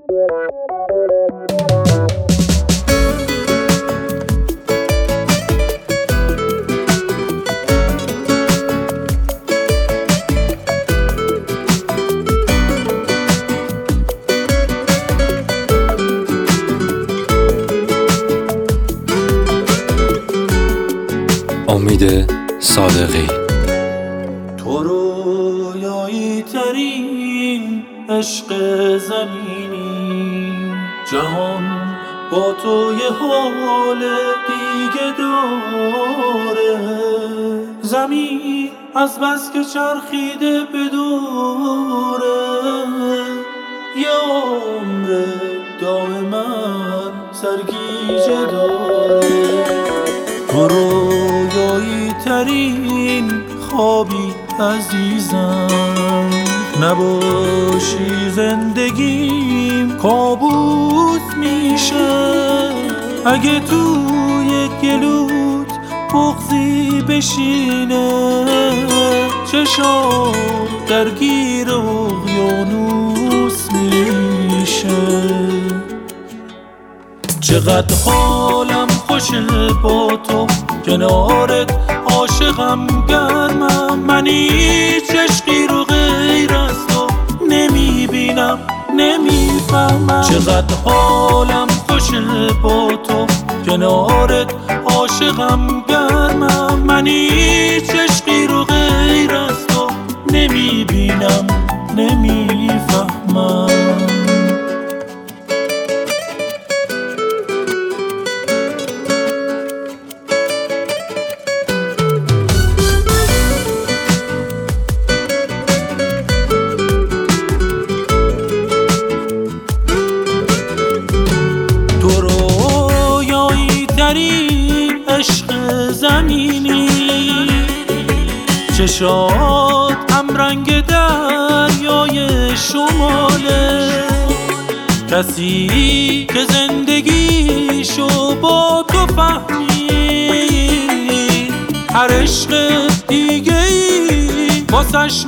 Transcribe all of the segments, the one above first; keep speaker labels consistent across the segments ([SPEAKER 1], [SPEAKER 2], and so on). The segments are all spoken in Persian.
[SPEAKER 1] امید صادقی.
[SPEAKER 2] تو رویایی ترین عشق زمینی، جهان با تو یه حال دیگه داره. زمین از بس که چرخیده به دوره، یه عمر دائما سرگیجه داره. تو رویایی ترین خوابی عزیزم، نباشی زندگیم کابوس میشه. اگه توی گلوت بغضی بشینه، چشام درگیر اقیانوس میشه. چقدر حالم خوشه با تو کنارت، عاشقم گرمم. من هیچ عشقی رو غیر از تو نمیبینم، نمیفهمم. چقدر حالم خوشه با تو کنارت، عاشقم گرمم. من هیچ عشقی رو غیر از تو نمیبینم، نمیفهمم. عشق زمینی، چشات هم رنگ دریای شماله. کسی که زندگیشو با تو فهمید، هر عشق دیگه ای واسش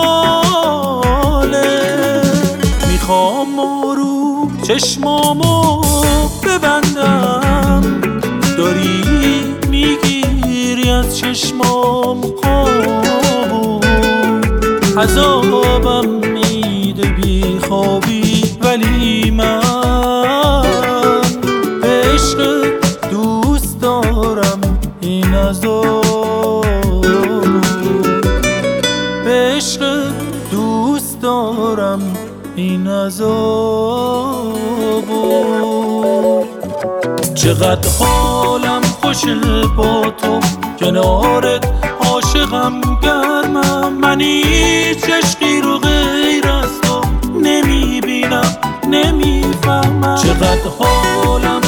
[SPEAKER 2] محاله. میخوام رو چشمامو ببندم، داری میگیری از چشمام خوابو. عذابم میده بی خوابی، ولی من به عشق دوست دارم این عذابو. به عشق دوست دارم این عذابو. چقدر حالم خوشه با تو کنارت، عاشقم گرمم. من هیچ عشقی رو غیر از تو نمیبینم، نمیفهمم. چقدر حالم